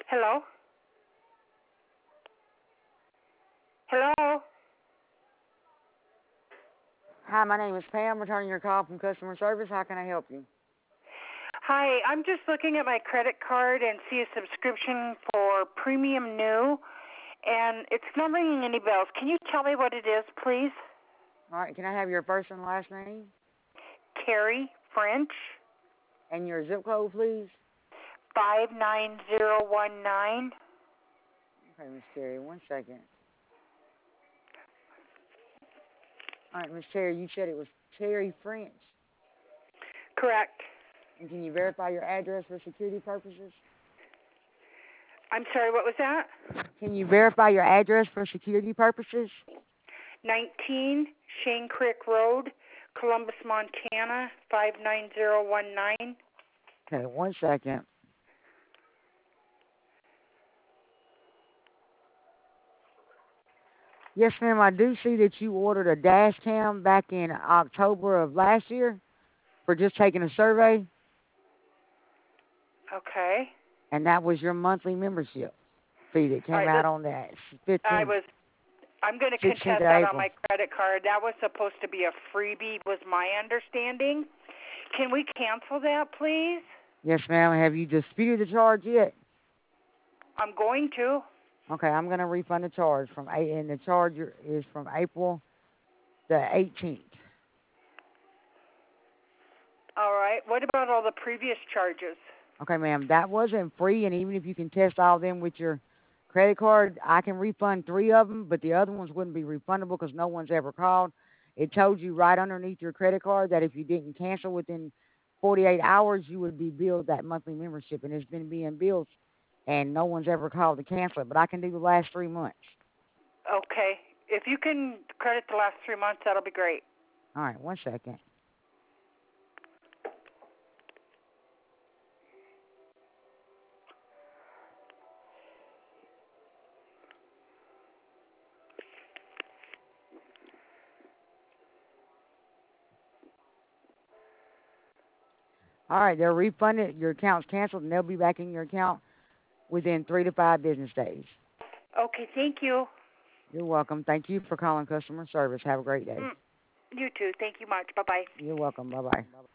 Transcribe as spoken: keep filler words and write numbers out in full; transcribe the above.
Hello? Hello? Hi, my name is Pam, returning your call from customer service. How can I help you? Hi, I'm just looking at my credit card and see a subscription for Premium New, and it's not ringing any bells. Can you tell me what it is, please? All right, can I have your first and last name? Carrie French. And your zip code, please? five nine zero one nine. Okay, Miss Terry, one second. All right, Miss Terry, you said it was Terry French. Correct. And can you verify your address for security purposes? I'm sorry, what was that? Can you verify your address for security purposes? nineteen Shane Creek Road, Columbus, Montana, five nine zero one nine. Okay, one second. Yes, ma'am, I do see that you ordered a dash cam back in October of last year for just taking a survey, Okay. and that was your monthly membership fee that All came right, out let's, on that I fifteenth, was, I'm going to sixteenth contest of that on April. my credit card. That was supposed to be a freebie, was my understanding. Can we cancel that, please? Yes, ma'am. Have you disputed the charge yet? I'm going to. Okay, I'm going to refund the charge from eight, and the charge is from April the eighteenth. All right. What about all the previous charges? Okay, ma'am, that wasn't free, and even if you can test all them with your credit card, I can refund three of them, but the other ones wouldn't be refundable because no one's ever called. It told you right underneath your credit card that if you didn't cancel within forty-eight hours, you would be billed that monthly membership, and it's been being billed, and no one's ever called to cancel it, but I can do the last three months. Okay. If you can credit the last three months, that'll be great. All right, one second. All right, they're refunded. Your account's canceled, and they'll be back in your account within three to five business days. Okay, thank you. You're welcome. Thank you for calling customer service. Have a great day. Mm, you too. Thank you much. Bye-bye. You're welcome. Bye-bye.